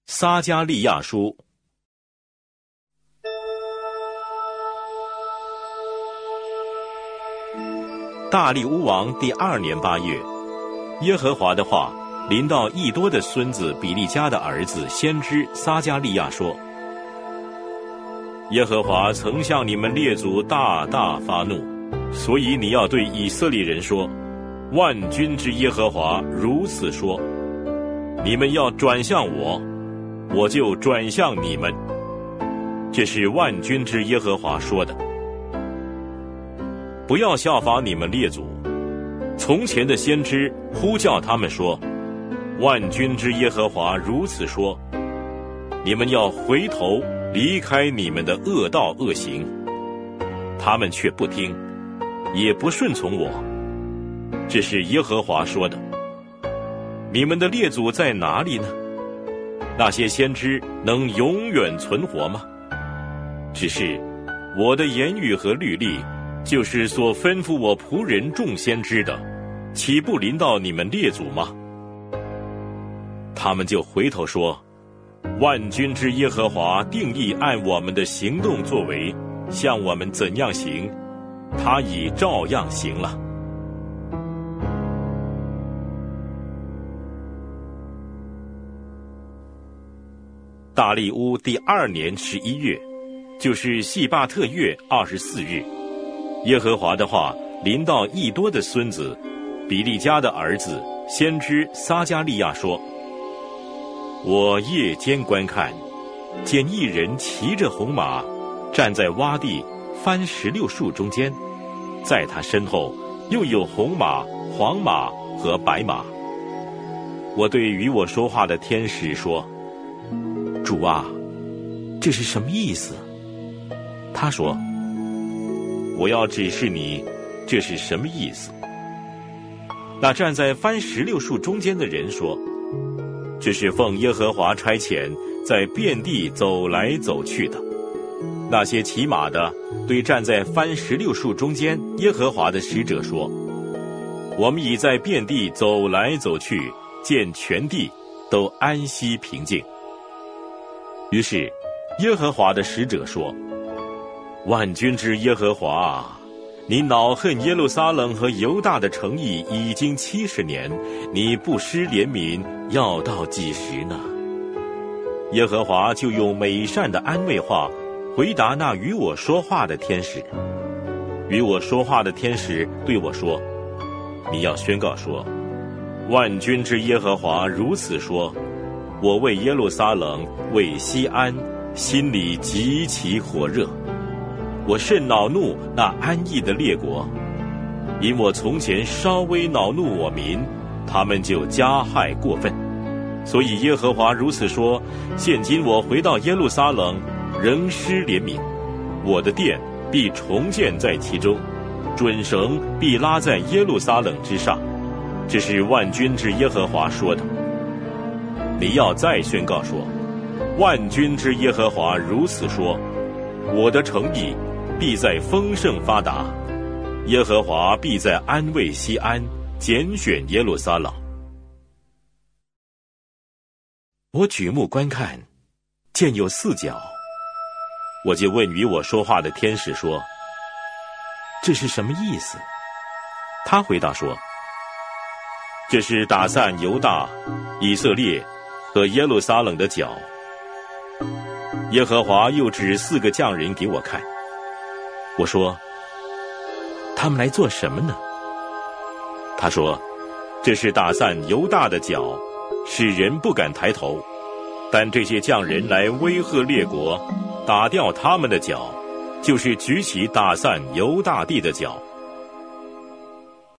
撒迦利亚书。大利乌王第2年8月，耶和华的话临到益多的孙子比利家的儿子先知撒迦利亚说：耶和华曾向你们列祖大大发怒，所以你要对以色列人说，万军之耶和华如此说，你们要转向我，我就转向你们。这是万军之耶和华说的。不要效法你们列祖，从前的先知呼叫他们说，万军之耶和华如此说，你们要回头离开你们的恶道恶行。他们却不听，也不顺从我。这是耶和华说的。你们的列祖在哪里呢？那些先知能永远存活吗？只是我的言语和律例，就是所吩咐我仆人众先知的，岂不临到你们列祖吗？他们就回头说，万军之耶和华定义按我们的行动作为，向我们怎样行，他已照样行了。大利乌第2年11月，就是细巴特月24日，耶和华的话临到益多的孙子比利家的儿子先知撒迦利亚说：我夜间观看，见一人骑着红马，站在洼地番16树中间，在他身后又有红马、黄马和白马。我对与我说话的天使说：主啊，这是什么意思？他说：我要指示你，这是什么意思。那站在番16树中间的人说：这是奉耶和华差遣，在遍地走来走去的。那些骑马的对站在番16树中间耶和华的使者说：我们已在遍地走来走去，见全地都安息平静。于是耶和华的使者说：万军之耶和华啊，你恼恨耶路撒冷和犹大的诚意已经70年，你不施怜悯要到几时呢？耶和华就用美善的安慰话回答那与我说话的天使。与我说话的天使对我说：你要宣告说，万军之耶和华如此说，我为耶路撒冷，为西安，心里极其火热。我甚恼怒那安逸的列国，因我从前稍微恼怒我民，他们就加害过分。所以耶和华如此说，现今我回到耶路撒冷，仍施怜悯，我的殿必重建在其中，准绳必拉在耶路撒冷之上。这是万军之耶和华说的。你要再宣告说，万军之耶和华如此说，我的诚意必在丰盛发达，耶和华必在安慰西安，拣选耶路撒冷。我举目观看，见有4角，我就问与我说话的天使说：这是什么意思？他回答说：这是打散犹大、以色列和耶路撒冷的角。耶和华又指4个匠人给我看。我说：他们来做什么呢？他说：这是打散犹大的角，使人不敢抬头。但这些匠人来威吓列国，打掉他们的角，就是举起打散犹大地的角。